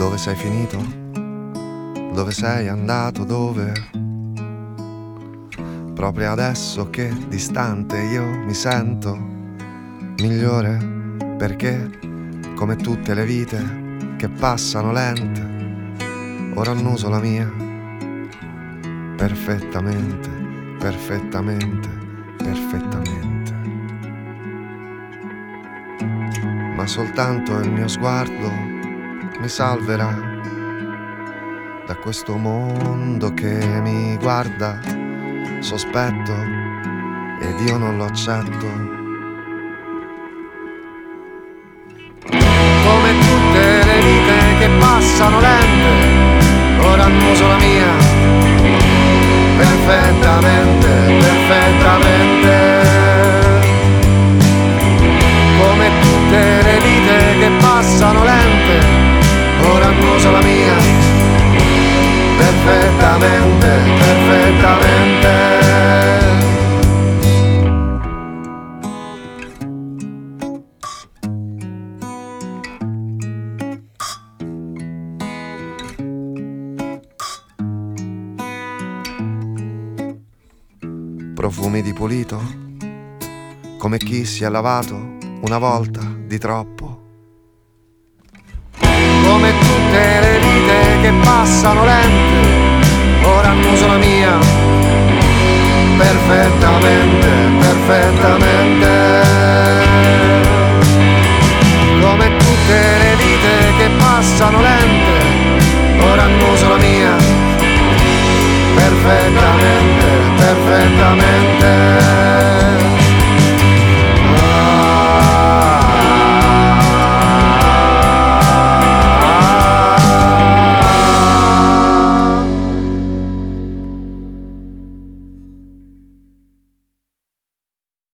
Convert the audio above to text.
Dove sei finito? Dove sei andato? Dove? Proprio adesso che distante io mi sento migliore, perché come tutte le vite che passano lente, ora annuso la mia perfettamente, perfettamente, perfettamente. Ma soltanto il mio sguardo mi salverà da questo mondo che mi guarda sospetto ed io non lo accetto. Come tutte le vite che passano lente, ora annuso la mia perfettamente, perfettamente. Come tutte le vite che passano lente, ora annuso la mia perfettamente, perfettamente. Profumi di pulito, come chi si è lavato una volta di troppo. Come tutte le vite che passano lente, ora annuso la mia perfettamente, perfettamente. Come tutte le vite che passano lente, ora annuso la mia perfettamente, perfettamente.